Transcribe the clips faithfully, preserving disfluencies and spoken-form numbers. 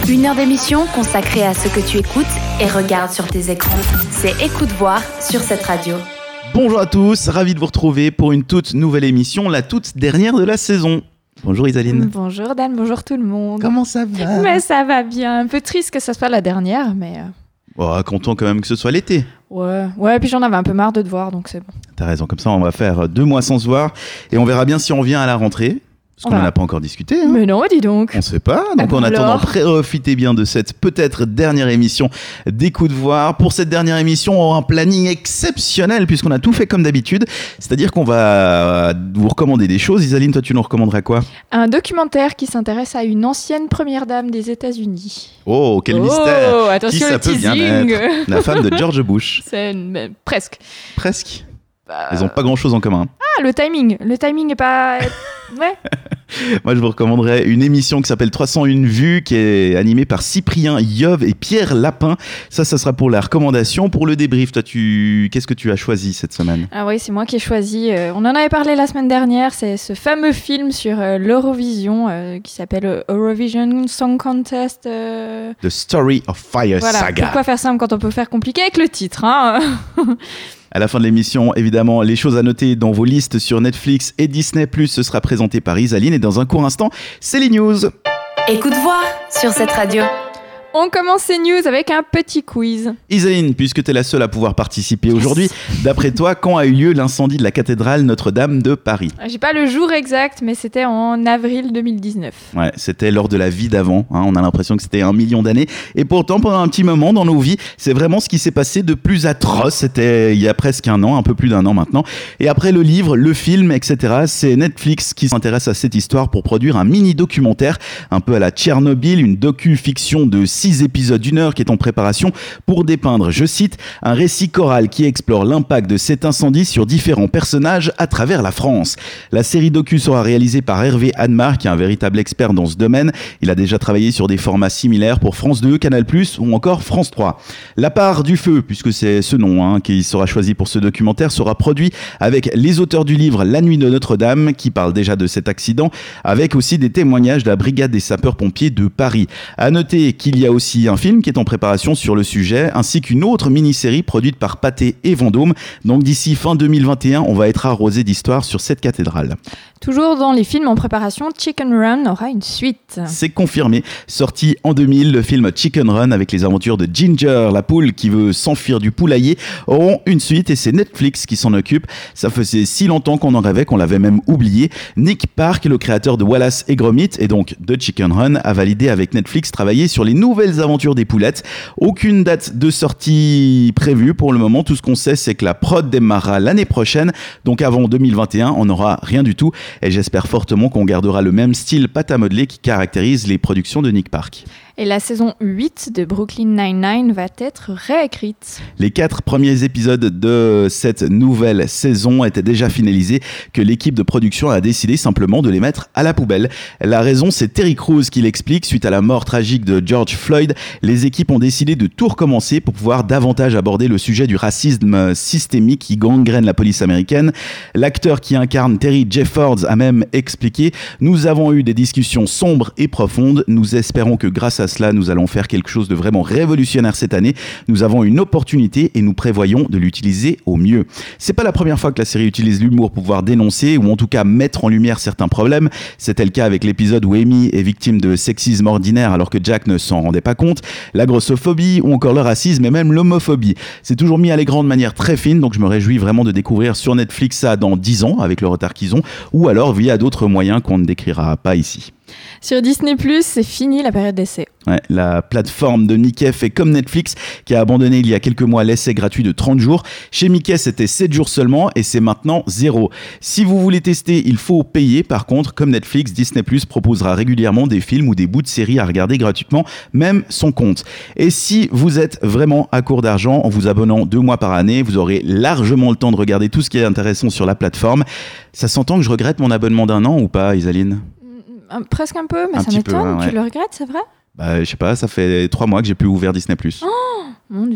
Une heure d'émission consacrée à ce que tu écoutes et regardes sur tes écrans. C'est Écoute Voir sur cette radio. Bonjour à tous, ravi de vous retrouver pour une toute nouvelle émission, la toute dernière de la saison. Bonjour Isaline. Bonjour Dan, bonjour tout le monde. Comment ça va ? Mais ça va bien, un peu triste que ce soit la dernière, mais... Oh, content quand même que ce soit l'été. Ouais, ouais, puis j'en avais un peu marre de te voir, donc c'est bon. T'as raison, comme ça on va faire deux mois sans se voir et on verra bien si on revient à la rentrée. Parce qu'on n'en a pas encore discuté. Hein. Mais non, dis donc. On ne sait pas. Donc, en attendant, profitez bien de cette peut-être dernière émission d'Écoute Voir. Pour cette dernière émission, on aura un planning exceptionnel puisqu'on a tout fait comme d'habitude. C'est-à-dire qu'on va vous recommander des choses. Isaline, toi, tu nous recommanderais quoi ? Un documentaire qui s'intéresse à une ancienne première dame des États-Unis. Oh, quel oh, mystère ! Attention, qui ça le peut bien teasing. être ? La femme de George Bush. C'est une... mais presque. Presque. Bah... Ils n'ont pas grand-chose en commun. Ah, le timing. Le timing est pas... Ouais. Moi, je vous recommanderais une émission qui s'appelle trois cent un vues, qui est animée par Cyprien Yov et Pierre Lapin. Ça, ça sera pour la recommandation. Pour le débrief, toi, tu... qu'est-ce que tu as choisi cette semaine ? Ah oui, c'est moi qui ai choisi. Euh, on en avait parlé la semaine dernière. C'est ce fameux film sur euh, l'Eurovision euh, qui s'appelle euh, Eurovision Song Contest. Euh... The Story of Fire voilà, Saga. Pourquoi faire simple quand on peut faire compliqué avec le titre, hein. À la fin de l'émission, évidemment, les choses à noter dans vos listes sur Netflix et Disney plus, ce sera présenté par Isaline. Et dans un court instant, c'est les news. Écoute Voir sur cette radio. On commence ces news avec un petit quiz. Isaline, puisque tu es la seule à pouvoir participer aujourd'hui, d'après toi, quand a eu lieu l'incendie de la cathédrale Notre-Dame de Paris ? J'ai pas le jour exact, mais c'était en avril deux mille dix-neuf. Ouais, c'était lors de la vie d'avant. Hein, on a l'impression que c'était un million d'années. Et pourtant, pendant un petit moment dans nos vies, c'est vraiment ce qui s'est passé de plus atroce. C'était il y a presque un an, un peu plus d'un an maintenant. Et après le livre, le film, et cetera, c'est Netflix qui s'intéresse à cette histoire pour produire un mini-documentaire, un peu à la Tchernobyl, une docu-fiction de six épisodes d'une heure qui est en préparation pour dépeindre, je cite, un récit choral qui explore l'impact de cet incendie sur différents personnages à travers la France. La série docu sera réalisée par Hervé Admar, qui est un véritable expert dans ce domaine. Il a déjà travaillé sur des formats similaires pour France deux, Canal plus, ou encore France trois. La part du feu, puisque c'est ce nom hein, qui sera choisi pour ce documentaire, sera produit avec les auteurs du livre La nuit de Notre-Dame, qui parle déjà de cet accident, avec aussi des témoignages de la brigade des sapeurs-pompiers de Paris. À noter qu'il y a aussi un film qui est en préparation sur le sujet, ainsi qu'une autre mini-série produite par Pathé et Vendôme. Donc d'ici fin deux mille vingt et un, on va être arrosé d'histoires sur cette cathédrale. Toujours dans les films en préparation, Chicken Run aura une suite. C'est confirmé. Sorti en deux mille, le film Chicken Run avec les aventures de Ginger, la poule qui veut s'enfuir du poulailler, auront une suite et c'est Netflix qui s'en occupe. Ça faisait si longtemps qu'on en rêvait qu'on l'avait même oublié. Nick Park, le créateur de Wallace et Gromit et donc de Chicken Run, a validé avec Netflix travailler sur les nouvelles aventures des poulettes. Aucune date de sortie prévue pour le moment. Tout ce qu'on sait, c'est que la prod démarrera l'année prochaine. Donc avant deux mille vingt et un, on n'aura rien du tout. Et j'espère fortement qu'on gardera le même style pâte à modeler qui caractérise les productions de Nick Park. Et la saison huit de Brooklyn Nine-Nine va être réécrite. Les quatre premiers épisodes de cette nouvelle saison étaient déjà finalisés, que l'équipe de production a décidé simplement de les mettre à la poubelle. La raison, c'est Terry Crews qui l'explique. Suite à la mort tragique de George Floyd, les équipes ont décidé de tout recommencer pour pouvoir davantage aborder le sujet du racisme systémique qui gangrène la police américaine. L'acteur qui incarne Terry Jeffords a même expliqué « Nous avons eu des discussions sombres et profondes. Nous espérons que grâce à cela, nous allons faire quelque chose de vraiment révolutionnaire cette année. Nous avons une opportunité et nous prévoyons de l'utiliser au mieux. » C'est pas la première fois que la série utilise l'humour pour pouvoir dénoncer ou en tout cas mettre en lumière certains problèmes. C'était le cas avec l'épisode où Amy est victime de sexisme ordinaire alors que Jack ne s'en rendait pas compte, la grossophobie ou encore le racisme et même l'homophobie. C'est toujours mis à l'écran de manière très fine, donc je me réjouis vraiment de découvrir sur Netflix ça dans dix ans avec le retard qu'ils ont ou alors via d'autres moyens qu'on ne décrira pas ici. Sur Disney plus, c'est fini la période d'essai. Ouais, la plateforme de Mickey fait comme Netflix qui a abandonné il y a quelques mois l'essai gratuit de trente jours. Chez Mickey, c'était sept jours seulement et c'est maintenant zéro. Si vous voulez tester, il faut payer. Par contre, comme Netflix, Disney plus proposera régulièrement des films ou des bouts de séries à regarder gratuitement, même sans compte. Et si vous êtes vraiment à court d'argent, en vous abonnant deux mois par année, vous aurez largement le temps de regarder tout ce qui est intéressant sur la plateforme. Ça s'entend que je regrette mon abonnement d'un an ou pas, Isaline ? Presque un peu, mais un ça m'étonne. Peu, hein, ouais. Tu le regrettes, c'est vrai ? Bah, je sais pas, ça fait trois mois que j'ai plus ouvert Disney plus. Oh, mon Dieu.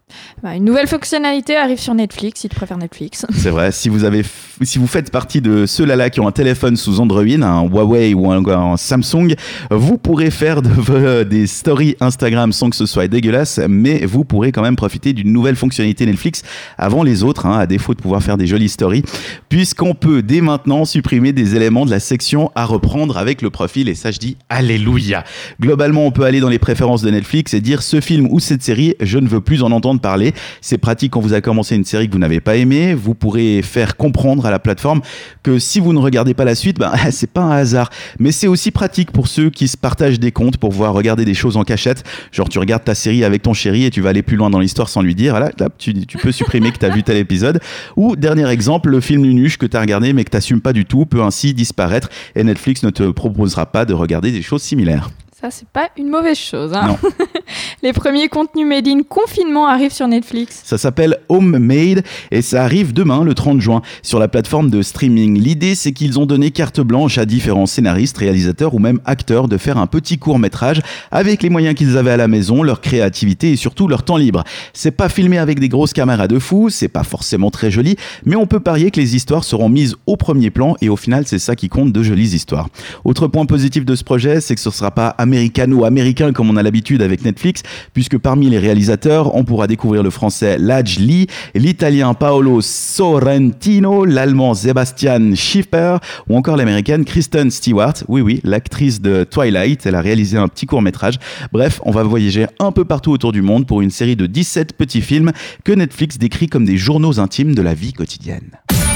Bah, une nouvelle fonctionnalité arrive sur Netflix, si tu préfères Netflix. C'est vrai, si vous, avez f... si vous faites partie de ceux-là là qui ont un téléphone sous Android, un Huawei ou un, un Samsung, vous pourrez faire de, des stories Instagram sans que ce soit dégueulasse, mais vous pourrez quand même profiter d'une nouvelle fonctionnalité Netflix avant les autres, hein, à défaut de pouvoir faire des jolies stories, puisqu'on peut dès maintenant supprimer des éléments de la section à reprendre avec le profil, et ça je dis alléluia. Globalement, on peut aller dans les préférences de Netflix et dire ce film ou cette série, je ne veux plus en entendre parler. C'est pratique quand vous avez commencé une série que vous n'avez pas aimée. Vous pourrez faire comprendre à la plateforme que si vous ne regardez pas la suite, ben, c'est pas un hasard. Mais c'est aussi pratique pour ceux qui se partagent des comptes pour pouvoir regarder des choses en cachette. Genre, tu regardes ta série avec ton chéri et tu vas aller plus loin dans l'histoire sans lui dire. Voilà, là, tu, tu peux supprimer que tu as vu tel épisode. Ou, dernier exemple, le film Nunuche que tu as regardé mais que tu n'assumes pas du tout peut ainsi disparaître et Netflix ne te proposera pas de regarder des choses similaires. Ça, c'est pas une mauvaise chose. Hein. Non. Les premiers contenus made in confinement arrivent sur Netflix. Ça s'appelle Homemade et ça arrive demain, le trente juin, sur la plateforme de streaming. L'idée, c'est qu'ils ont donné carte blanche à différents scénaristes, réalisateurs ou même acteurs de faire un petit court-métrage avec les moyens qu'ils avaient à la maison, leur créativité et surtout leur temps libre. C'est pas filmé avec des grosses caméras de fou, c'est pas forcément très joli, mais on peut parier que les histoires seront mises au premier plan et au final, c'est ça qui compte, de jolies histoires. Autre point positif de ce projet, c'est que ce sera pas américano-américain comme on a l'habitude avec Netflix, puisque parmi les réalisateurs, on pourra découvrir le français Ladj Ly, l'italien Paolo Sorrentino, l'allemand Sebastian Schiffer ou encore l'américaine Kristen Stewart. Oui, oui, l'actrice de Twilight, elle a réalisé un petit court-métrage. Bref, on va voyager un peu partout autour du monde pour une série de dix-sept petits films que Netflix décrit comme des journaux intimes de la vie quotidienne.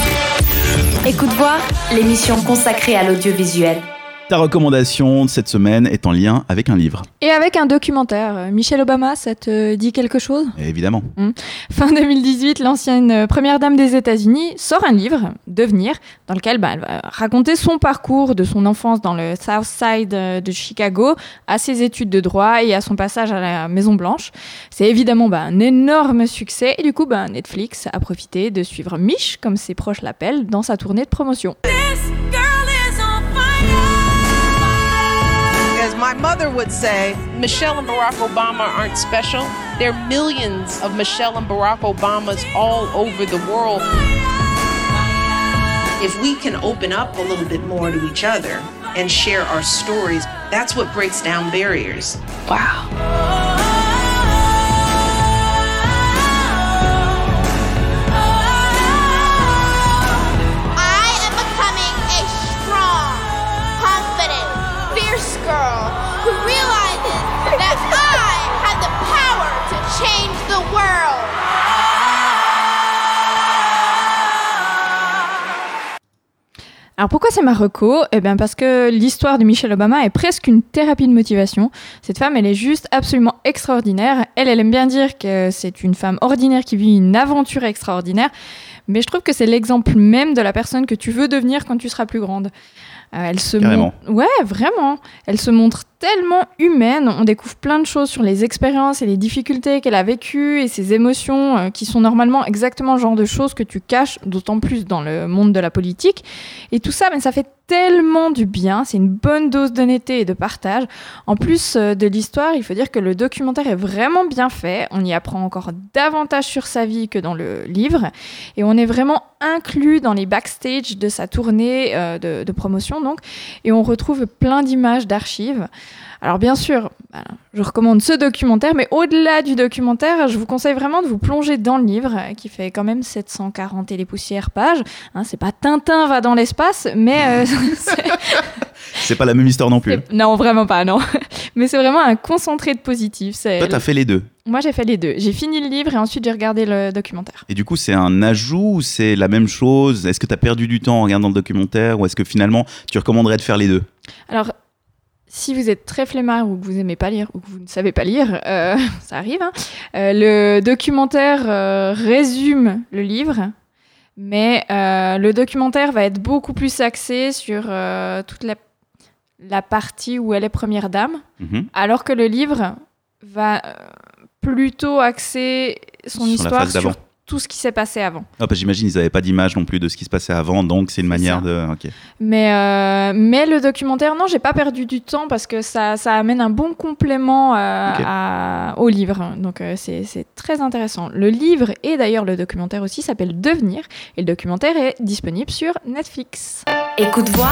Écoute voir, l'émission consacrée à l'audiovisuel. Ta recommandation de cette semaine est en lien avec un livre. Et avec un documentaire. Michelle Obama, ça te dit quelque chose ? Évidemment. Mmh. Fin deux mille dix-huit, l'ancienne première dame des États-Unis sort un livre, Devenir, dans lequel bah, elle va raconter son parcours de son enfance dans le South Side de Chicago, à ses études de droit et à son passage à la Maison-Blanche. C'est évidemment bah, un énorme succès et du coup, bah, Netflix a profité de suivre Mich, comme ses proches l'appellent, dans sa tournée de promotion. My mother would say, Michelle and Barack Obama aren't special. There are millions of Michelle and Barack Obamas all over the world. If we can open up a little bit more to each other and share our stories, that's what breaks down barriers. Wow. Girl who realizes that I have the power to change the world. Alors pourquoi c'est ma reco ? Eh bien parce que l'histoire de Michelle Obama est presque une thérapie de motivation. Cette femme, elle est juste absolument extraordinaire. Elle, elle aime bien dire que c'est une femme ordinaire qui vit une aventure extraordinaire. Mais je trouve que c'est l'exemple même de la personne que tu veux devenir quand tu seras plus grande. Euh, elle se Carrément. Mon... Ouais, vraiment. Elle se montre tellement humaine. On découvre plein de choses sur les expériences et les difficultés qu'elle a vécues et ses émotions euh, qui sont normalement exactement le genre de choses que tu caches, d'autant plus dans le monde de la politique. Et tout ça, ben, ça fait tellement du bien. C'est une bonne dose d'honnêteté et de partage. En plus euh, de l'histoire, il faut dire que le documentaire est vraiment bien fait. On y apprend encore davantage sur sa vie que dans le livre. Et on est vraiment inclus dans les backstage de sa tournée euh, de, de promotion. Donc, et on retrouve plein d'images, d'archives. Alors bien sûr, je recommande ce documentaire, mais au-delà du documentaire, je vous conseille vraiment de vous plonger dans le livre, qui fait quand même sept cent quarante et les poussières pages. Hein, c'est pas Tintin va dans l'espace, mais... Euh, c'est... c'est pas la même histoire non plus. C'est... Non, vraiment pas, non. Mais c'est vraiment un concentré de positif. C'est... Toi, t'as fait les deux. Moi, j'ai fait les deux. J'ai fini le livre et ensuite j'ai regardé le documentaire. Et du coup, c'est un ajout ou c'est la même chose ? Est-ce que tu as perdu du temps en regardant le documentaire ou est-ce que finalement, tu recommanderais de faire les deux ? Alors, si vous êtes très flemmard ou que vous aimez pas lire ou que vous ne savez pas lire, euh, ça arrive, hein, euh, le documentaire euh, résume le livre, mais euh, le documentaire va être beaucoup plus axé sur euh, toute la, la partie où elle est première dame, mm-hmm. alors que le livre va... Euh, plutôt axer son sur histoire sur tout ce qui s'est passé avant. Ah, bah, j'imagine qu'ils n'avaient pas d'image non plus de ce qui se passait avant, donc c'est une c'est manière ça. de... Okay. Mais, euh, mais le documentaire, non, j'ai pas perdu du temps parce que ça, ça amène un bon complément euh, okay. à, au livre. Donc euh, c'est, c'est très intéressant. Le livre et d'ailleurs le documentaire aussi s'appelle Devenir et le documentaire est disponible sur Netflix. Écoute voir,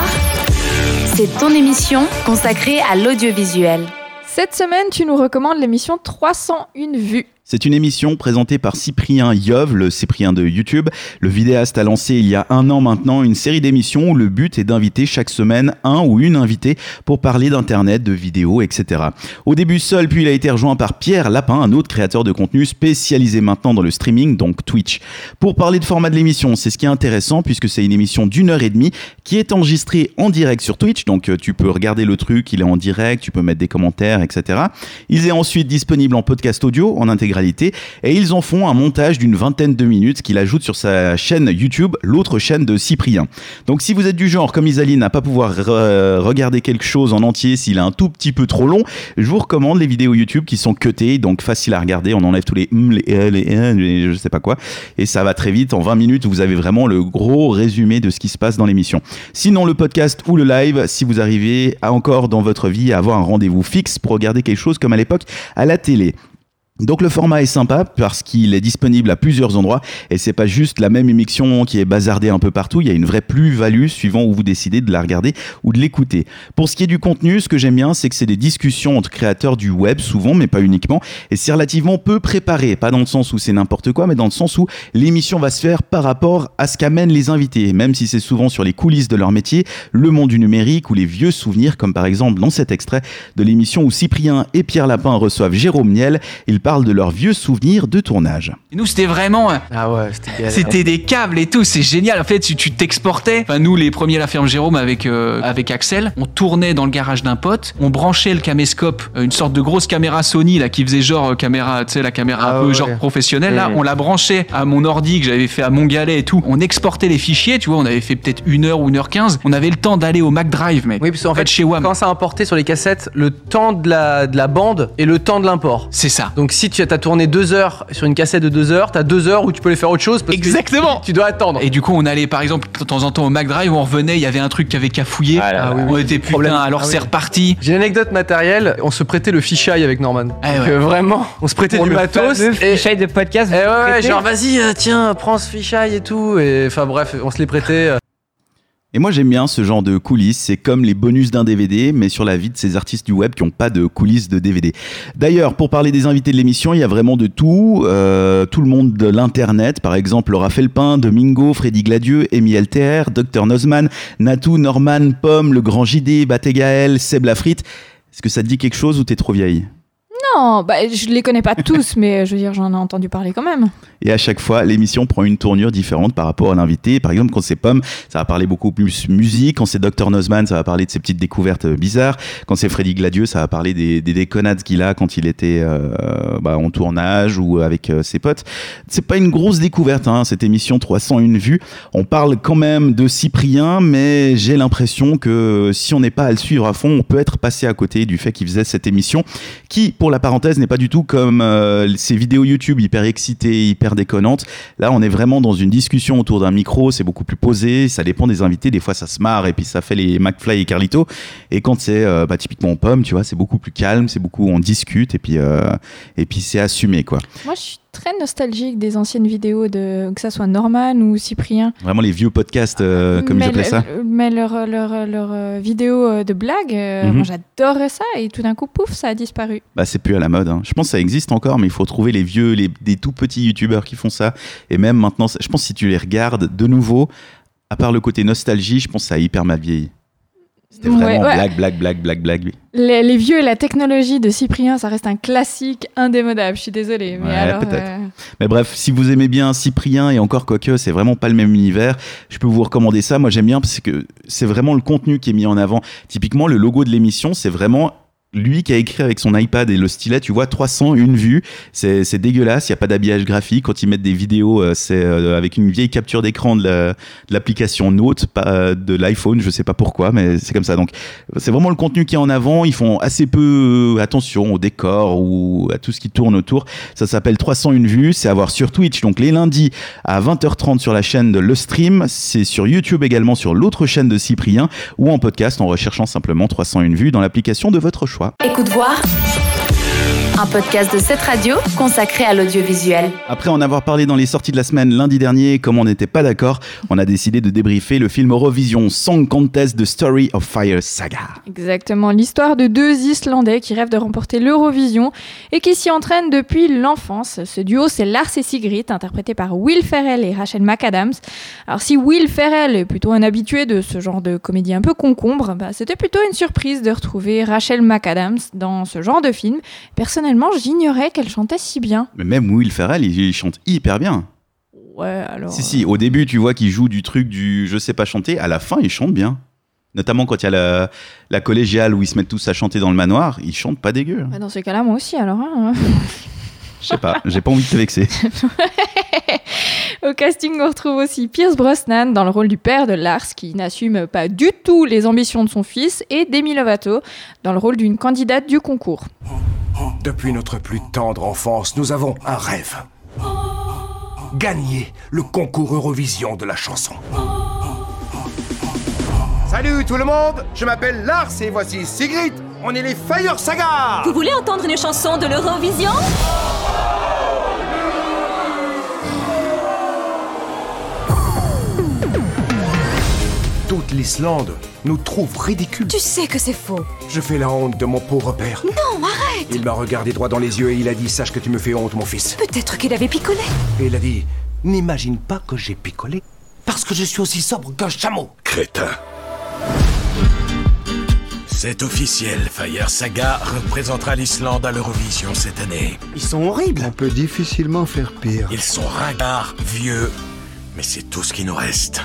c'est ton émission consacrée à l'audiovisuel. Cette semaine, tu nous recommandes l'émission trois cent un vues. C'est une émission présentée par Cyprien Yov, le Cyprien de YouTube. Le vidéaste a lancé il y a un an maintenant une série d'émissions où le but est d'inviter chaque semaine un ou une invitée pour parler d'internet, de vidéos, et cetera. Au début seul, puis il a été rejoint par Pierre Lapin, un autre créateur de contenu spécialisé maintenant dans le streaming, donc Twitch. Pour parler de format de l'émission, c'est ce qui est intéressant puisque c'est une émission d'une heure et demie qui est enregistrée en direct sur Twitch, donc tu peux regarder le truc, il est en direct, tu peux mettre des commentaires, et cetera. Il est ensuite disponible en podcast audio, en intégralité, et ils en font un montage d'une vingtaine de minutes qu'il ajoute sur sa chaîne YouTube, l'autre chaîne de Cyprien. Donc si vous êtes du genre comme Isaline à pas pouvoir re- regarder quelque chose en entier s'il est un tout petit peu trop long, je vous recommande les vidéos YouTube qui sont cutées, donc faciles à regarder, on enlève tous les hum, les euh, les, euh, les je sais pas quoi, et ça va très vite. En vingt minutes vous avez vraiment le gros résumé de ce qui se passe dans l'émission. Sinon le podcast ou le live, si vous arrivez à encore dans votre vie à avoir un rendez-vous fixe pour regarder quelque chose comme à l'époque à la télé. Donc le format est sympa parce qu'il est disponible à plusieurs endroits et c'est pas juste la même émission qui est bazardée un peu partout, il y a une vraie plus-value suivant où vous décidez de la regarder ou de l'écouter. Pour ce qui est du contenu, ce que j'aime bien, c'est que c'est des discussions entre créateurs du web souvent, mais pas uniquement, et c'est relativement peu préparé, pas dans le sens où c'est n'importe quoi, mais dans le sens où l'émission va se faire par rapport à ce qu'amènent les invités, même si c'est souvent sur les coulisses de leur métier, le monde du numérique ou les vieux souvenirs, comme par exemple dans cet extrait de l'émission où Cyprien et Pierre Lapin reçoivent Jérôme Niel. Ils parlent de leurs vieux souvenirs de tournage. Et nous, c'était vraiment... Ah ouais, c'était galère. C'était des câbles et tout, c'est génial. En fait, tu, tu t'exportais. Enfin, nous, les premiers à la ferme Jérôme avec, euh, avec Axel, on tournait dans le garage d'un pote, on branchait le caméscope, une sorte de grosse caméra Sony là, qui faisait genre euh, caméra, tu sais, la caméra ah un peu ouais. genre professionnelle. Là, mmh. on la branchait à mon ordi que j'avais fait à Montgalet et tout. On exportait les fichiers, tu vois, on avait fait peut-être une heure ou une heure quinze. On avait le temps d'aller au Mac Drive, mec. Oui, parce qu'en fait, chez W A M. quand ça importait sur les cassettes, le temps de la, de la bande et le temps de l'import. C'est ça. Donc si tu as tourné deux heures sur une cassette de deux heures, t'as deux heures où tu peux aller faire autre chose. Parce Exactement. Que tu dois attendre. Et du coup, on allait par exemple de temps en temps au Mac Drive, on revenait, il y avait un truc qui avait cafouillé. Ah, là, ah, oui, oui, on était putain, problème. alors Ah, c'est oui. reparti. J'ai une anecdote matérielle, on se prêtait le fisheye avec Norman. Ah, Donc ouais. euh, vraiment, on se prêtait Pour du le matos. fameux Et, fichier de podcast. et vous ouais, ouais, prêtez genre vas-y, euh, tiens, prends ce fisheye et tout. Et enfin bref, on se les prêtait. euh. Et moi j'aime bien ce genre de coulisses, c'est comme les bonus d'un D V D, mais sur la vie de ces artistes du web qui n'ont pas de coulisses de D V D. D'ailleurs, pour parler des invités de l'émission, il y a vraiment de tout, euh, tout le monde de l'internet, par exemple Laura Felpin, Domingo, Freddy Gladieux, Amy L T R, Docteur Nozman, Natou, Norman, Pomme, Le Grand J D, Baté Gaël, Seb Lafrite. Est-ce que ça te dit quelque chose ou t'es trop vieille ? Non, bah, je les connais pas tous, mais je veux dire, j'en ai entendu parler quand même. Et à chaque fois, l'émission prend une tournure différente par rapport à l'invité. Par exemple, quand c'est Pomme, ça va parler beaucoup plus musique. Quand c'est Docteur Nozman, ça va parler de ses petites découvertes bizarres. Quand c'est Freddy Gladieux, ça va parler des, des déconnades qu'il a quand il était euh, bah, en tournage ou avec euh, ses potes. C'est pas une grosse découverte, hein, cette émission trois cent un vues. On parle quand même de Cyprien, mais j'ai l'impression que si on n'est pas à le suivre à fond, on peut être passé à côté du fait qu'il faisait cette émission qui, pour la parenthèse, n'est pas du tout comme euh, ces vidéos YouTube hyper excitées, hyper déconnantes. Là, on est vraiment dans une discussion autour d'un micro, c'est beaucoup plus posé, ça dépend des invités, des fois ça se marre et puis ça fait les McFly et Carlito. Et quand c'est euh, bah, typiquement Pomme, tu vois, c'est beaucoup plus calme, c'est beaucoup, on discute et puis, euh, et puis c'est assumé, quoi. Moi, je suis très nostalgique des anciennes vidéos, de, que ça soit Norman ou Cyprien. Vraiment les vieux podcasts, euh, comme ils mais appelaient le- ça. Mais leurs leur, leur, leur vidéos de blagues, euh, Mhm. moi j'adorais ça et tout d'un coup, pouf, ça a disparu. Bah, c'est plus à la mode, hein. Je pense que ça existe encore, mais il faut trouver les vieux, les, des tout petits youtubeurs qui font ça. Et même maintenant, je pense que si tu les regardes de nouveau, à part le côté nostalgie, je pense que ça a hyper mal vieilli. C'était Ouais, vraiment ouais. blague, blague, blague, blague, blague. Les, les vieux et la technologie de Cyprien, ça reste un classique indémodable, je suis désolée. Mais Ouais, alors, peut-être. euh, Mais bref, si vous aimez bien Cyprien et encore quoique, c'est vraiment pas le même univers, je peux vous recommander ça. Moi, j'aime bien parce que c'est vraiment le contenu qui est mis en avant. Typiquement, le logo de l'émission, c'est vraiment lui qui a écrit avec son iPad et le stylet, tu vois, trois cent un vues. C'est, c'est dégueulasse, il n'y a pas d'habillage graphique. Quand ils mettent des vidéos, euh, c'est euh, avec une vieille capture d'écran de, la- de l'application Note, pas euh, de l'iPhone, je sais pas pourquoi, mais c'est comme ça. Donc, c'est vraiment le contenu qui est en avant. Ils font assez peu euh, attention au décor ou à tout ce qui tourne autour. Ça s'appelle trois cent un vues, c'est à voir sur Twitch, donc les lundis à vingt heures trente sur la chaîne de Le Stream. C'est sur YouTube également, sur l'autre chaîne de Cyprien, ou en podcast en recherchant simplement trois cent un vues dans l'application de votre choix. Écoute voir. un podcast de cette radio consacré à l'audiovisuel. Après en avoir parlé dans les sorties de la semaine lundi dernier, comme on n'était pas d'accord, on a décidé de débriefer le film Eurovision Song Contest The Story of Fire Saga. Exactement, l'histoire de deux Islandais qui rêvent de remporter l'Eurovision et qui s'y entraînent depuis l'enfance. Ce duo, c'est Lars et Sigrid, interprété par Will Ferrell et Rachel McAdams. Alors si Will Ferrell est plutôt un habitué de ce genre de comédie un peu concombre, bah, c'était plutôt une surprise de retrouver Rachel McAdams dans ce genre de film. Personnellement, j'ignorais qu'elle chantait si bien. Mais même Will Ferrell, il, il chante hyper bien. Ouais, alors... Si, si, au début, tu vois qu'il joue du truc du je sais pas chanter, à la fin, il chante bien. Notamment quand il y a la, la collégiale où ils se mettent tous à chanter dans le manoir, ils chantent pas dégueu. Bah, dans ce cas-là, moi aussi, alors... Hein. Je sais pas, j'ai pas envie de te vexer. Au casting, on retrouve aussi Pierce Brosnan dans le rôle du père de Lars, qui n'assume pas du tout les ambitions de son fils, et Demi Lovato dans le rôle d'une candidate du concours. Depuis notre plus tendre enfance, nous avons un rêve. Gagner le concours Eurovision de la chanson. Salut tout le monde, je m'appelle Lars et voici Sigrid. On est les Fire Saga. Vous voulez entendre une chanson de l'Eurovision ? Toute l'Islande nous trouve ridicules. Tu sais que c'est faux. Je fais la honte de mon pauvre père. Non, arrête. Il m'a regardé droit dans les yeux et il a dit « Sache que tu me fais honte, mon fils. » Peut-être qu'il avait picolé. Et il a dit « N'imagine pas que j'ai picolé, parce que je suis aussi sobre qu'un chameau. » Crétin. C'est officiel, Fire Saga représentera l'Islande à l'Eurovision cette année. Ils sont horribles. On peut difficilement faire pire. Ils sont ringards, vieux, mais c'est tout ce qui nous reste.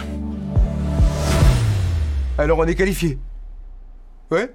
Alors on est qualifiés. Ouais.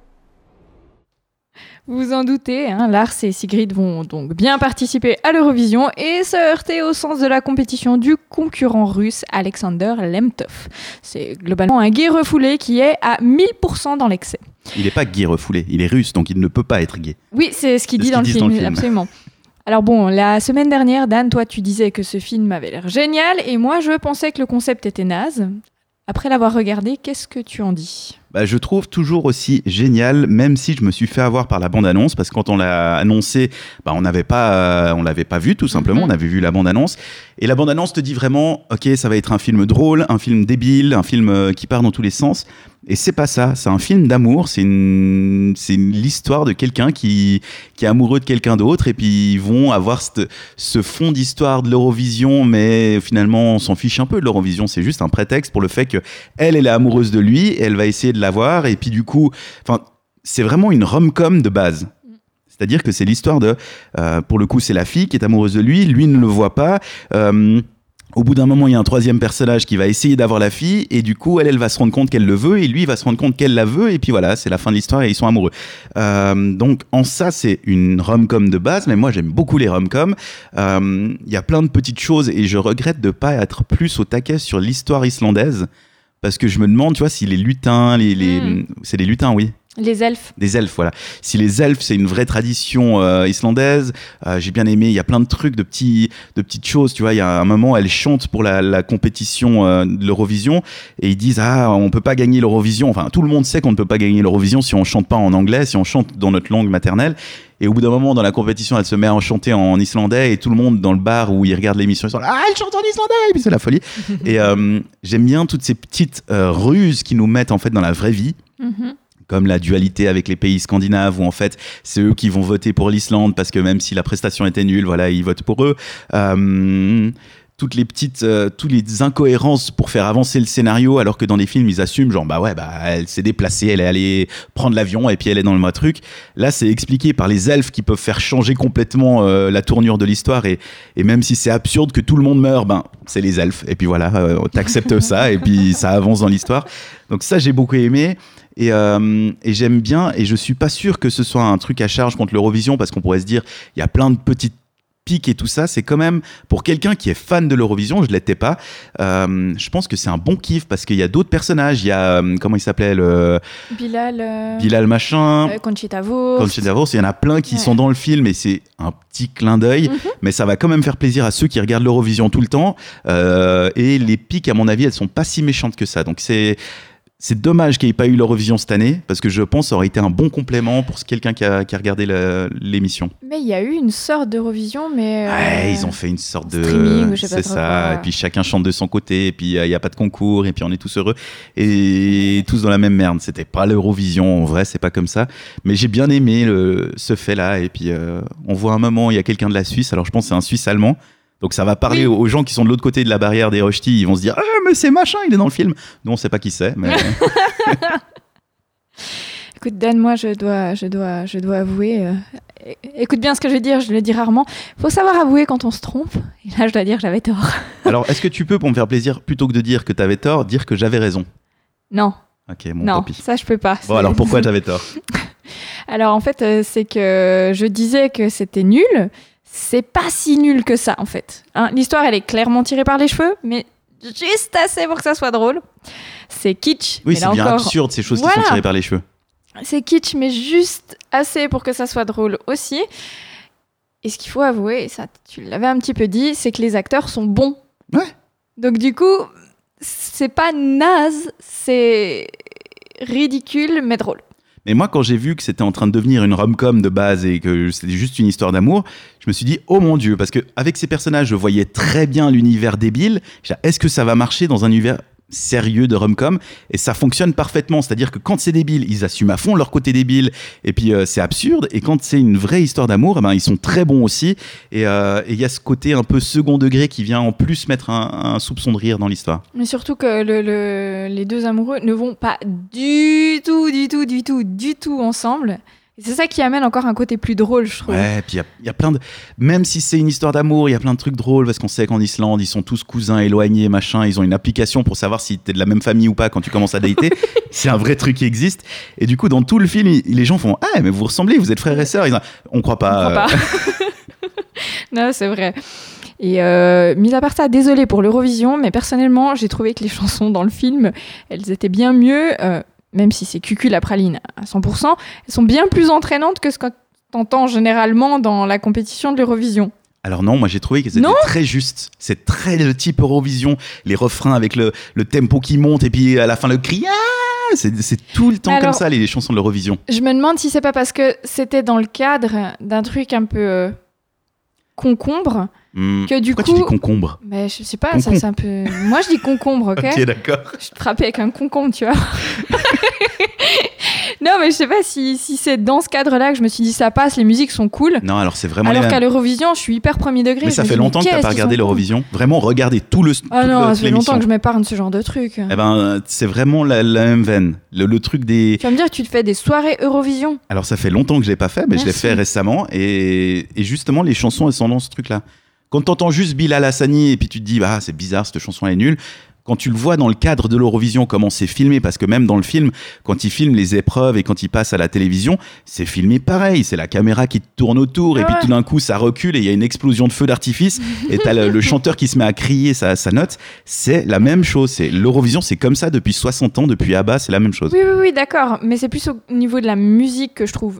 Vous vous en doutez, hein, Lars et Sigrid vont donc bien participer à l'Eurovision et se heurter au sens de la compétition du concurrent russe Alexander Lemtov. C'est globalement un gay refoulé qui est à mille pour cent dans l'excès. Il n'est pas gay refoulé, il est russe, donc il ne peut pas être gay. Oui, c'est ce qu'il dit, ce dans, qu'il le dit dans film, le film, absolument. Alors bon, la semaine dernière, Dan, toi tu disais que ce film avait l'air génial et moi je pensais que le concept était naze. Après l'avoir regardé, qu'est-ce que tu en dis ? Bah, je trouve toujours aussi génial, même si je me suis fait avoir par la bande-annonce, parce que quand on l'a annoncé, bah, on n'avait pas, euh, on l'avait pas vu tout simplement, mm-hmm. On avait vu la bande-annonce, et la bande-annonce te dit vraiment, ok, ça va être un film drôle, un film débile, un film euh, qui part dans tous les sens, et c'est pas ça, c'est un film d'amour, c'est une, c'est une, l'histoire de quelqu'un qui, qui est amoureux de quelqu'un d'autre, et puis ils vont avoir cette, ce fond d'histoire de l'Eurovision, mais finalement on s'en fiche un peu de l'Eurovision, c'est juste un prétexte pour le fait que elle, elle est amoureuse de lui, et elle va essayer de l'avoir, et puis du coup, enfin, c'est vraiment une rom-com de base. C'est-à-dire que c'est l'histoire de, euh, pour le coup, c'est la fille qui est amoureuse de lui, lui ne le voit pas. Euh, au bout d'un moment, il y a un troisième personnage qui va essayer d'avoir la fille, et du coup, elle, elle va se rendre compte qu'elle le veut, et lui, il va se rendre compte qu'elle la veut, et puis voilà, c'est la fin de l'histoire, et ils sont amoureux. Euh, donc, en ça, c'est une rom-com de base, mais moi, j'aime beaucoup les rom-com. Il euh, y a plein de petites choses, et je regrette de ne pas être plus au taquet sur l'histoire islandaise, parce que je me demande, tu vois, si les lutins, les, les... Mm. c'est les lutins, oui. Les elfes. Des elfes, voilà. Si les elfes, c'est une vraie tradition euh, islandaise, euh, j'ai bien aimé. Il y a plein de trucs, de, petits, de petites choses. Tu vois, il y a un moment, elles chantent pour la, la compétition euh, de l'Eurovision et ils disent « Ah, on peut pas gagner l'Eurovision. » Enfin, tout le monde sait qu'on ne peut pas gagner l'Eurovision si on chante pas en anglais, si on chante dans notre langue maternelle. Et au bout d'un moment, dans la compétition, elle se met à chanter en islandais et tout le monde dans le bar où ils regardent l'émission, ils sont là, ah, elle chante en islandais, et puis c'est la folie. Et euh, j'aime bien toutes ces petites euh, ruses qui nous mettent en fait dans la vraie vie. Mm-hmm. Comme la dualité avec les pays scandinaves où en fait c'est eux qui vont voter pour l'Islande parce que même si la prestation était nulle, voilà, ils votent pour eux. Euh, toutes les petites, euh, toutes les incohérences pour faire avancer le scénario, alors que dans les films ils assument genre bah ouais bah elle s'est déplacée, elle est allée prendre l'avion et puis elle est dans le même truc. Là c'est expliqué par les elfes qui peuvent faire changer complètement euh, la tournure de l'histoire et, et même si c'est absurde que tout le monde meurt, ben c'est les elfes et puis voilà, euh, t'acceptes ça et puis ça avance dans l'histoire. Donc ça j'ai beaucoup aimé. Et, euh, et j'aime bien, et je suis pas sûr que ce soit un truc à charge contre l'Eurovision, parce qu'on pourrait se dire, il y a plein de petites piques et tout ça, c'est quand même, pour quelqu'un qui est fan de l'Eurovision, je l'étais pas, euh, je pense que c'est un bon kiff, parce qu'il y a d'autres personnages, il y a, euh, comment il s'appelait, le... Bilal... Euh... Bilal machin... Euh, Conchita Wurst... Conchita Wurst, il y en a plein qui ouais. sont dans le film, et c'est un petit clin d'œil, mm-hmm. mais ça va quand même faire plaisir à ceux qui regardent l'Eurovision tout le temps, euh, et les piques, à mon avis, elles sont pas si méchantes que ça, donc c'est... c'est dommage qu'il n'y ait pas eu l'Eurovision cette année, parce que je pense que ça aurait été un bon complément pour quelqu'un qui a, qui a regardé la, l'émission. Mais il y a eu une sorte d'Eurovision, mais... Euh... Ouais, ils ont fait une sorte de... streaming, je sais c'est pas trop ça, quoi. Et puis chacun chante de son côté, et puis il n'y a, a pas de concours, et puis on est tous heureux, et tous dans la même merde. C'était pas l'Eurovision, en vrai, c'est pas comme ça. Mais j'ai bien aimé le, ce fait-là, et puis euh, on voit un moment, il y a quelqu'un de la Suisse, alors je pense que c'est un Suisse allemand. Donc ça va parler oui. aux gens qui sont de l'autre côté de la barrière des Rochety. Ils vont se dire « Ah, mais c'est machin, il est dans le film !» Nous, on ne sait pas qui c'est, mais... Écoute, Dan, moi, je dois, je dois, je dois avouer... Euh, écoute bien ce que je vais dire, je le dis rarement. Il faut savoir avouer quand on se trompe. Et là, je dois dire que j'avais tort. Alors, est-ce que tu peux, pour me faire plaisir, plutôt que de dire que tu avais tort, dire que j'avais raison ? Non. Ok, bon, non, tant pis. Ça, je peux pas. Bon, c'est... alors pourquoi j'avais tort ? Alors, en fait, euh, c'est que je disais que c'était nul... C'est pas si nul que ça, en fait. Hein, l'histoire, elle est clairement tirée par les cheveux, mais juste assez pour que ça soit drôle. C'est kitsch. Oui, mais c'est là bien encore... absurde, ces choses voilà. qui sont tirées par les cheveux. C'est kitsch, mais juste assez pour que ça soit drôle aussi. Et ce qu'il faut avouer, et ça, tu l'avais un petit peu dit, c'est que les acteurs sont bons. Ouais. Donc du coup, c'est pas naze, c'est ridicule, mais drôle. Mais moi, quand j'ai vu que c'était en train de devenir une rom-com de base et que c'était juste une histoire d'amour, je me suis dit, oh mon Dieu, parce qu'avec ces personnages, je voyais très bien l'univers débile. Est-ce que ça va marcher dans un univers sérieux de rom-com? Et ça fonctionne parfaitement. C'est-à-dire que quand c'est débile, ils assument à fond leur côté débile et puis euh, c'est absurde. Et quand c'est une vraie histoire d'amour, eh ben, ils sont très bons aussi. Et il euh, y a ce côté un peu second degré qui vient en plus mettre un, un soupçon de rire dans l'histoire. Mais surtout que le, le, les deux amoureux ne vont pas du tout, du tout, du tout, du tout ensemble. Et c'est ça qui amène encore un côté plus drôle, je trouve. Ouais, puis il y, y a plein de... Même si c'est une histoire d'amour, il y a plein de trucs drôles, parce qu'on sait qu'en Islande, ils sont tous cousins éloignés, machin, ils ont une application pour savoir si t'es de la même famille ou pas quand tu commences à dater. C'est un vrai truc qui existe. Et du coup, dans tout le film, il, les gens font « Ah, mais vous ressemblez, vous êtes frères et sœurs !» Ils disent « On croit pas. » On croit pas. Non, c'est vrai. Et euh, mis à part ça, désolée pour l'Eurovision, mais personnellement, j'ai trouvé que les chansons dans le film, elles étaient bien mieux... Euh, même si c'est cucul la praline à cent pour cent, elles sont bien plus entraînantes que ce que t'entends généralement dans la compétition de l'Eurovision. Alors non, moi j'ai trouvé que c'était très juste. C'est très le type Eurovision, les refrains avec le, le tempo qui monte et puis à la fin le cri. Ah, c'est, c'est tout le temps Alors, comme ça les, les chansons de l'Eurovision. Je me demande si c'est pas parce que c'était dans le cadre d'un truc un peu euh, concombre. Mmh. Que du Pourquoi coup, tu dis concombre? Mais je sais pas, ça c'est un peu. Moi je dis concombre, ok. Ok, d'accord. Je te frappais avec un concombre, tu vois. Non, mais je sais pas si, si c'est dans ce cadre-là que je me suis dit ça passe, les musiques sont cool. Non, alors c'est vraiment. Alors les... qu'à l'Eurovision, je suis hyper premier degré. Mais ça je fait dis, longtemps mais que t'as pas regardé l'Eurovision. Cool. Vraiment, regardez tout le. Ah non, le, ça fait longtemps que je m'épargne ce genre de truc. Eh ben, c'est vraiment la, la même veine. Le, le truc des. Tu vas me dire que tu te fais des soirées Eurovision. Alors ça fait longtemps que je l'ai pas fait, mais Merci. je l'ai fait récemment. Et, et justement, les chansons, elles sont dans ce truc-là. Quand t'entends juste Bilal Hassani et puis tu te dis, bah, c'est bizarre, cette chanson elle est nulle. Quand tu le vois dans le cadre de l'Eurovision, comment c'est filmé, parce que même dans le film, quand ils filment les épreuves et quand ils passent à la télévision, c'est filmé pareil. C'est la caméra qui tourne autour, ah et puis ouais. tout d'un coup, ça recule et il y a une explosion de feu d'artifice et t'as le, le chanteur qui se met à crier sa, sa note. C'est la même chose. C'est, l'Eurovision, c'est comme ça depuis soixante ans, depuis ABBA, c'est la même chose. Oui, oui, oui, d'accord. Mais c'est plus au niveau de la musique que je trouve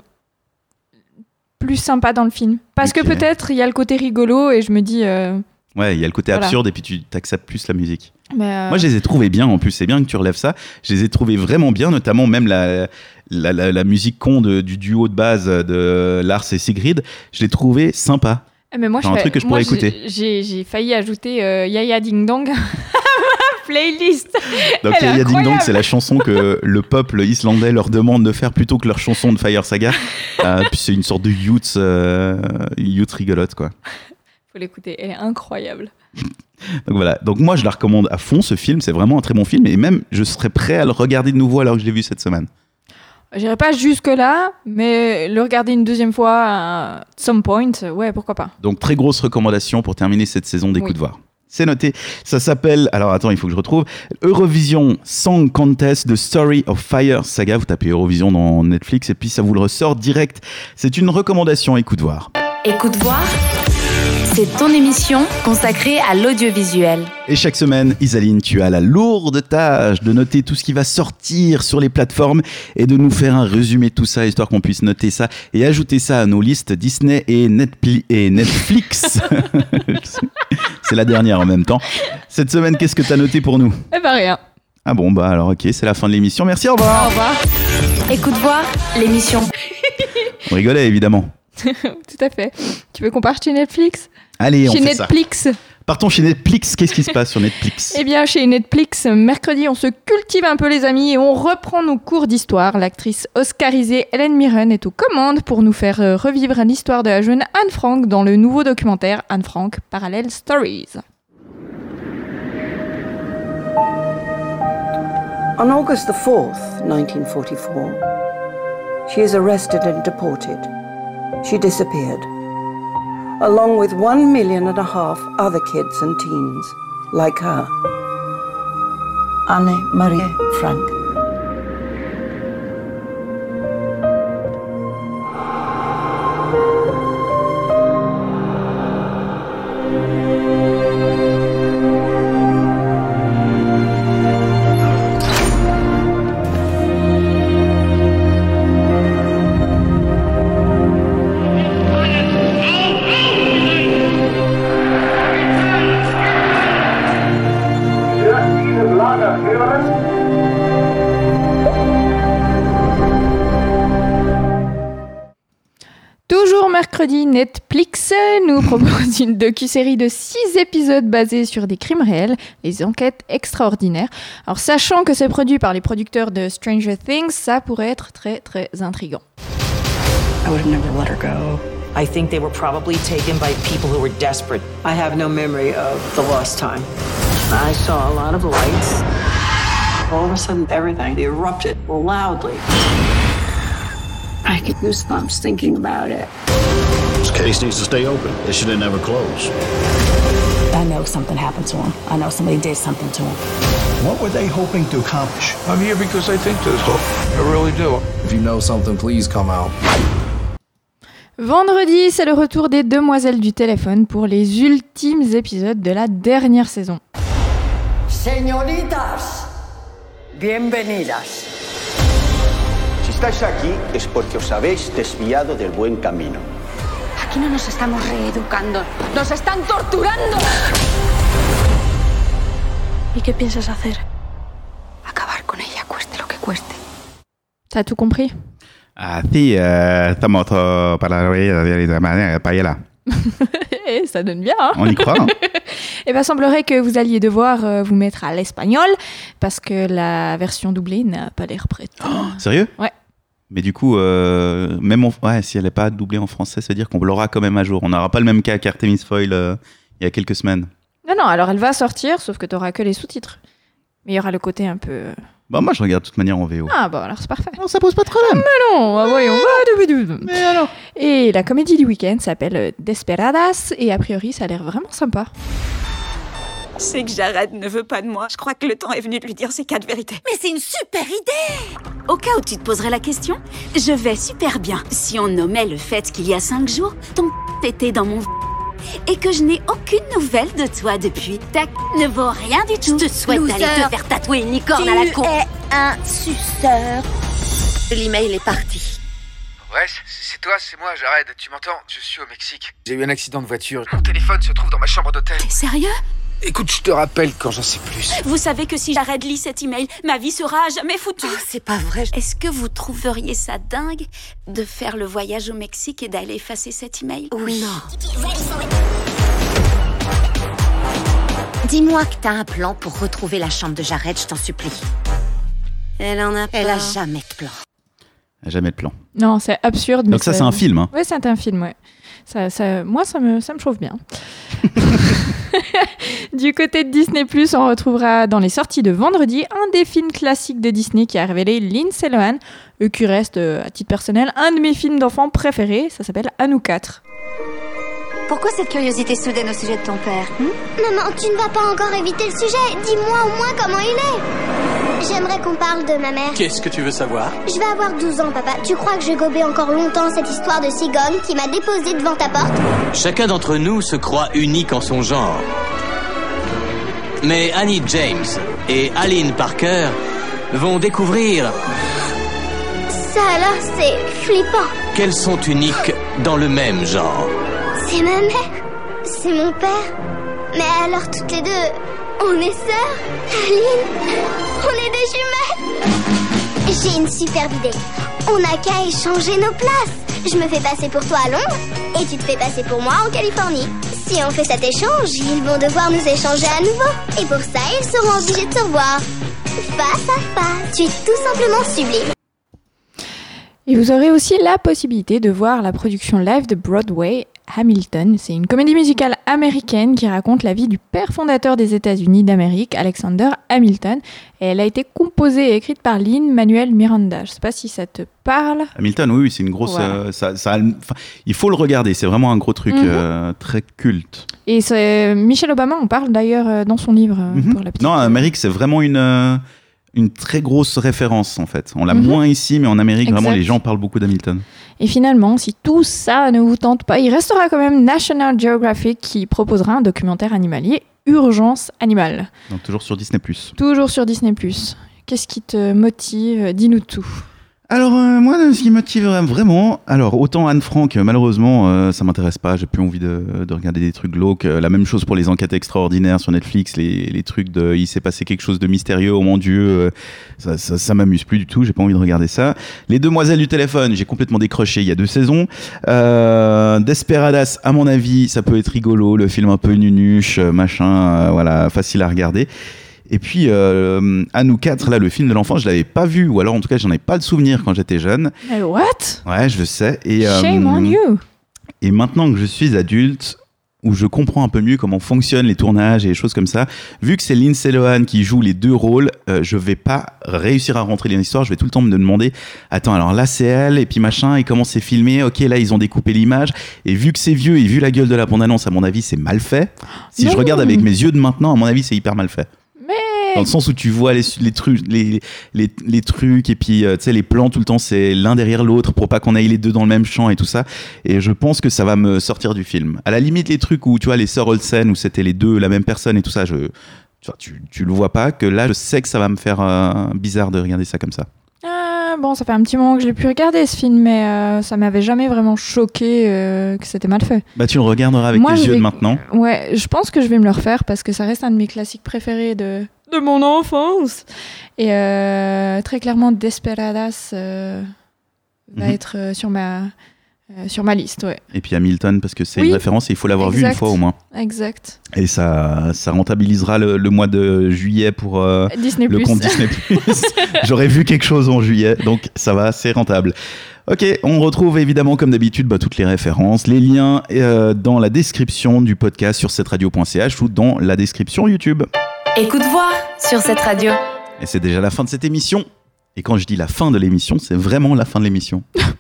plus sympa dans le film. Parce okay. que peut-être il y a le côté rigolo et je me dis... Euh... Ouais, il y a le côté voilà. absurde et puis tu t'acceptes plus la musique. Mais euh... Moi, je les ai trouvés bien en plus. C'est bien que tu relèves ça. Je les ai trouvés vraiment bien, notamment même la, la, la, la musique con de, du duo de base de Lars et Sigrid. Je l'ai trouvé sympa. Mais moi, c'est je un fais... truc que je moi, pourrais j'ai, écouter. J'ai, j'ai failli ajouter euh, Yaya Ding Dong à ma playlist. Donc Elle Yaya Ding Dong, incroyable. c'est la chanson que le peuple islandais leur demande de faire plutôt que leur chanson de Fire Saga. euh, puis c'est une sorte de youth, euh, youth rigolote, quoi. Faut l'écouter, elle est incroyable. Donc voilà, donc moi je la recommande à fond, ce film, c'est vraiment un très bon film et même je serais prêt à le regarder de nouveau alors que je l'ai vu cette semaine. J'irai pas jusque là, mais le regarder une deuxième fois à some point, ouais, pourquoi pas. Donc très grosse recommandation pour terminer cette saison des oui. coups de voir. C'est noté, ça s'appelle, alors attends, il faut que je retrouve, Eurovision Song Contest The Story of Fire Saga, vous tapez Eurovision dans Netflix et puis ça vous le ressort direct. C'est une recommandation, écoute voir. Écoute voir, c'est ton émission consacrée à l'audiovisuel. Et chaque semaine, Isaline, tu as la lourde tâche de noter tout ce qui va sortir sur les plateformes et de nous faire un résumé de tout ça, histoire qu'on puisse noter ça et ajouter ça à nos listes Disney et, Netpli- et Netflix. C'est la dernière en même temps. Cette semaine, qu'est-ce que tu as noté pour nous ? Eh ben rien. Ah bon, bah alors ok, c'est la fin de l'émission. Merci, au revoir. Au revoir. Écoute voir l'émission. On rigolait évidemment. Tout à fait. Tu veux qu'on parte chez Netflix ? Allez, on chez fait Netflix. ça. Partons chez Netflix. Qu'est-ce qui se passe sur Netflix ? Eh bien, chez Netflix, mercredi, on se cultive un peu les amis et on reprend nos cours d'histoire. L'actrice oscarisée Helen Mirren est aux commandes pour nous faire revivre l'histoire de la jeune Anne Frank dans le nouveau documentaire Anne Frank Parallel Stories. On August the fourth, nineteen forty-four, she is arrested and deported. She disappeared, along with one million and a half other kids and teens like her. Anne Marie Frank. Toujours mercredi, Netflix nous propose une docu-série de six épisodes basés sur des crimes réels, des enquêtes extraordinaires. Alors, sachant que c'est produit par les producteurs de Stranger Things, ça pourrait être très très intriguant. I would have never let her go. I think they were probably taken by people who were desperate. I have no memory of the lost time. I saw a lot of lights. All of a sudden, everything erupted loudly. I get goosebumps thinking about it. This case needs to stay open. It should have never closed. I know something happened to him. I know somebody did something to him. What were they hoping to accomplish? I'm here because I think there's hope. I really do. If you know something, please come out. Vendredi, c'est le retour des Demoiselles du téléphone pour les ultimes épisodes de la dernière saison. Señoritas, bienvenidas. Si estáis aquí es porque os habéis desviado del buen camino. Aquí no nos estamos reeducando, nos están torturando. ¿Y qué piensas hacer? Acabar con ella, cueste lo que cueste. T'as tout compris? Ah si, estamos para la paella. Et ça donne bien, hein. On y croit. Hein. Et bien, semblerait que vous alliez devoir euh, vous mettre à l'espagnol parce que la version doublée n'a pas l'air prête. Oh, sérieux? Ouais. Mais du coup, euh, même en, ouais, si elle n'est pas doublée en français, ça veut dire qu'on l'aura quand même à jour. On n'aura pas le même cas qu'Artemis Foyle euh, il y a quelques semaines. Non, non, alors elle va sortir, sauf que tu n'auras que les sous-titres. Mais il y aura le côté un peu... Bah moi je regarde de toute manière en V O. Ah bah alors c'est parfait. Non, ça pose pas de problème. Mais non, ah, voyons. Mais alors. Et la comédie du week-end s'appelle Desperadas et a priori ça a l'air vraiment sympa. C'est que Jared ne veut pas de moi. Je crois que le temps est venu de lui dire ses quatre vérités. Mais c'est une super idée! Au cas où tu te poserais la question, je vais super bien. Si on nommait le fait qu'il y a cinq jours, ton était dans mon... et que je n'ai aucune nouvelle de toi depuis. Ta ne vaut rien du tout. Je te souhaite Loser. d'aller te faire tatouer une licorne Tu à la con. es un suceur. L'email est parti. Ouais, c'est toi, c'est moi, Jared. Tu m'entends? Je suis au Mexique. J'ai eu un accident de voiture. Mon téléphone se trouve dans ma chambre d'hôtel. T'es sérieux? Écoute, je te rappelle quand j'en sais plus. Vous savez que si Jared lit cet email, ma vie sera à jamais foutue. Oh, c'est pas vrai. Est-ce que vous trouveriez ça dingue de faire le voyage au Mexique et d'aller effacer cet email? Oui. Non. Dis-moi que t'as un plan pour retrouver la chambre de Jared, je t'en supplie. Elle en a pas. Elle a jamais de plan. Jamais de plan. Non, c'est absurde. Donc mais ça, c'est un film. Hein. Ouais, c'est un film, ouais. Ça, ça, moi, ça me, ça me chauffe bien. Du côté de Disney plus, on retrouvera dans les sorties de vendredi un des films classiques de Disney qui a révélé Lindsay Lohan, eux qui reste, à titre personnel, un de mes films d'enfants préférés. Ça s'appelle À nous quatre. Pourquoi cette curiosité soudaine au sujet de ton père hmm? Maman, tu ne vas pas encore éviter le sujet. Dis-moi au moins comment il est. J'aimerais qu'on parle de ma mère. Qu'est-ce que tu veux savoir? Je vais avoir douze ans, papa. Tu crois que je vais gober encore longtemps cette histoire de cigogne qui m'a déposé devant ta porte? Chacun d'entre nous se croit unique en son genre. Mais Annie James et Aline Parker vont découvrir... Ça alors, c'est flippant. Qu'elles sont uniques dans le même genre. C'est ma mère. C'est mon père. Mais alors toutes les deux, on est sœurs, Aline? On est des jumelles. J'ai une superbe idée. On n'a qu'à échanger nos places. Je me fais passer pour toi à Londres et tu te fais passer pour moi en Californie. Si on fait cet échange, ils vont devoir nous échanger à nouveau. Et pour ça, ils seront obligés de se revoir. Face à face. Tu es tout simplement sublime. Et vous aurez aussi la possibilité de voir la production live de Broadway, Hamilton. C'est une comédie musicale américaine qui raconte la vie du père fondateur des États-Unis d'Amérique, Alexander Hamilton. Et elle a été composée et écrite par Lin-Manuel Miranda. Je ne sais pas si ça te parle. Hamilton, oui, oui c'est une grosse... Voilà. Euh, ça, ça, il faut le regarder, c'est vraiment un gros truc mm-hmm. euh, très culte. Et c'est, Michelle Obama en parle d'ailleurs dans son livre. Mm-hmm. Pour la petite... Non, Amérique, c'est vraiment une... Euh... une très grosse référence en fait. On l'a mm-hmm. moins ici, mais en Amérique, exact. Vraiment, les gens parlent beaucoup d'Hamilton. Et finalement, si tout ça ne vous tente pas, il restera quand même National Geographic qui proposera un documentaire animalier, Urgence Animale. Donc toujours sur Disney plus. Toujours sur Disney plus. Qu'est-ce qui te motive ? Dis-nous tout. Alors euh, moi, ce qui me motive vraiment, alors autant Anne Frank, malheureusement, euh, ça m'intéresse pas. J'ai plus envie de, de regarder des trucs glauques. Euh, la même chose pour les enquêtes extraordinaires sur Netflix, les, les trucs de, il s'est passé quelque chose de mystérieux. Oh mon Dieu, euh, ça, ça, ça m'amuse plus du tout. J'ai pas envie de regarder ça. Les Demoiselles du téléphone, j'ai complètement décroché il y a deux saisons. Euh, Desperadas, à mon avis, ça peut être rigolo, le film un peu nunuche, machin, euh, voilà, facile à regarder. Et puis, euh, à nous quatre, là, le film de l'enfant, je l'avais pas vu, ou alors en tout cas, j'en ai pas le souvenir quand j'étais jeune. Mais what ? Ouais, je le sais. Et, Shame euh, on you. Et maintenant que je suis adulte, où je comprends un peu mieux comment fonctionnent les tournages et les choses comme ça, vu que c'est Lindsay Lohan qui joue les deux rôles, euh, je vais pas réussir à rentrer dans l'histoire. Je vais tout le temps me demander, attends, alors là c'est elle, et puis machin, et comment c'est filmé, ok, là ils ont découpé l'image, et vu que c'est vieux, et vu la gueule de la bande-annonce, à mon avis, c'est mal fait. Si non. Je regarde avec mes yeux de maintenant, à mon avis, c'est hyper mal fait. Dans le sens où tu vois les, les, trucs, les, les, les trucs et puis euh, tu sais, les plans tout le temps, c'est l'un derrière l'autre pour pas qu'on aille les deux dans le même champ et tout ça. Et je pense que ça va me sortir du film. À la limite, les trucs où tu vois les sœurs Olsen, où c'était les deux la même personne et tout ça, je, tu, vois, tu, tu le vois pas. Que là, je sais que ça va me faire euh, bizarre de regarder ça comme ça. Ah, bon, ça fait un petit moment que je l'ai pu regarder ce film, mais euh, ça m'avait jamais vraiment choqué euh, que c'était mal fait. Bah, tu le regarderas avec Moi, tes yeux vais... de maintenant. Ouais, je pense que je vais me le refaire parce que ça reste un de mes classiques préférés de. de mon enfance. Et euh, très clairement, Desperadas euh, va mm-hmm. être euh, sur, ma, euh, sur ma liste. Ouais. Et puis Hamilton, parce que c'est oui. une référence et il faut l'avoir exact. vu une fois au moins. Exact. Et ça, ça rentabilisera le, le mois de juillet pour euh, Disney le compte Disney plus. J'aurais vu quelque chose en juillet, donc ça va, c'est rentable. Ok, on retrouve évidemment comme d'habitude bah, toutes les références, les liens euh, dans la description du podcast sur cette radio point c h ou dans la description YouTube. Écoute voir sur cette radio. Et c'est déjà la fin de cette émission. Et quand je dis la fin de l'émission, c'est vraiment la fin de l'émission.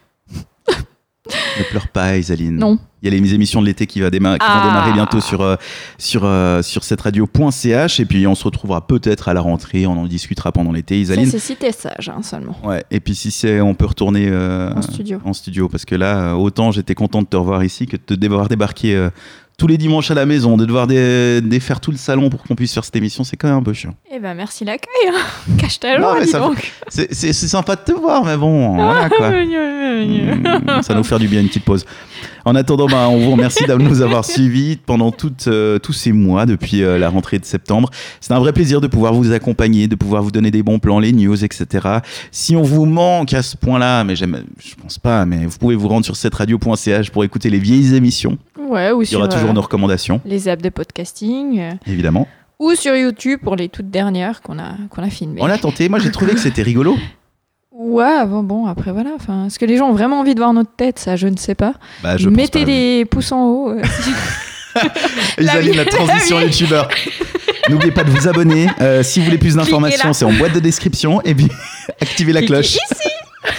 Ne pleure pas, Isaline. Non. Il y a les émissions de l'été qui, va déma- qui ah. vont démarrer bientôt sur, euh, sur, euh, sur cette radio point c h. Et puis on se retrouvera peut-être à la rentrée. On en discutera pendant l'été, Isaline. Ça, c'est si t'es sage, hein, seulement. Ouais. Et puis si c'est, on peut retourner euh, en studio. En studio. Parce que là, autant j'étais content de te revoir ici que de devoir débarquer euh, tous les dimanches à la maison, de devoir dé- défaire tout le salon pour qu'on puisse faire cette émission. C'est quand même un peu chiant. Eh ben, merci l'accueil. Hein. Cache ta joie, dis ça, donc. C'est, c'est, c'est sympa de te voir, mais bon, voilà quoi. mmh, ça va nous faire du bien, une petite pause. En attendant, bah, on vous remercie de nous avoir suivis pendant toutes, euh, tous ces mois depuis euh, la rentrée de septembre. C'est un vrai plaisir de pouvoir vous accompagner, de pouvoir vous donner des bons plans, les news, et cetera. Si on vous manque à ce point-là, mais j'aime, je pense pas, mais vous pouvez vous rendre sur cette radio point c h pour écouter les vieilles émissions. Ouais, ou Il y aura sur, toujours euh, nos recommandations. Les apps de podcasting. Euh, Évidemment. Ou sur YouTube pour les toutes dernières qu'on a, qu'on a filmées. On l'a tenté. Moi, j'ai trouvé que c'était rigolo. Ouais, bon, bon, après voilà. Enfin, est-ce que les gens ont vraiment envie de voir notre tête ? Ça, je ne sais pas. Bah, je Mettez pense pas, des pouces en haut. Euh, Isaline, la, la transition youtubeur. N'oubliez pas de vous abonner. Euh, si vous voulez plus d'informations, c'est en boîte de description. Et puis, activez la cloche. Ici.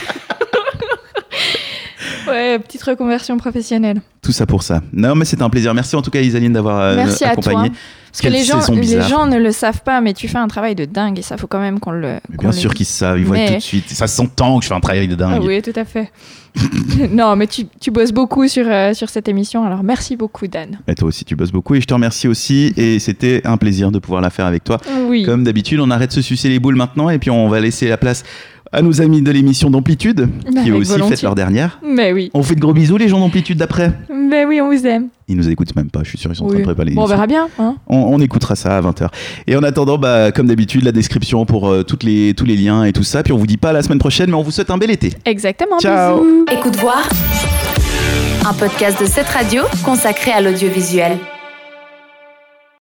Ouais, petite reconversion professionnelle. Tout ça pour ça. Non, mais c'était un plaisir. Merci en tout cas, Isaline, d'avoir euh, Merci accompagné. À toi. Parce que les gens, les gens ne le savent pas, mais tu fais un travail de dingue et ça faut quand même qu'on le. Mais qu'on bien le sûr dise. qu'ils savent, ils voient mais... tout de suite. Ça s'entend que je fais un travail de dingue. Ah oui, tout à fait. Non, mais tu, tu bosses beaucoup sur, euh, sur cette émission, alors merci beaucoup, Dan. Et toi aussi, tu bosses beaucoup et je te remercie aussi. Et c'était un plaisir de pouvoir la faire avec toi. Oui. Comme d'habitude, on arrête de se sucer les boules maintenant et puis on va laisser la place à nos amis de l'émission d'Amplitude, Bah, qui eux avec aussi volontiers. fêtent leur dernière. Mais oui. On fait de gros bisous, les gens d'Amplitude d'après. Mais oui, on vous aime. Ils nous écoutent même pas, je suis sûr, ils sont en Oui. train de préparer Bon, on l'émission. verra bien. Hein. On, on écoutera ça à vingt heures. Et en attendant, bah, comme d'habitude, la description pour euh, toutes les, tous les liens et tout ça. Puis on vous dit pas à la semaine prochaine, mais on vous souhaite un bel été. Exactement. Ciao. Bisous. Écoute voir, un podcast de cette radio consacré à l'audiovisuel.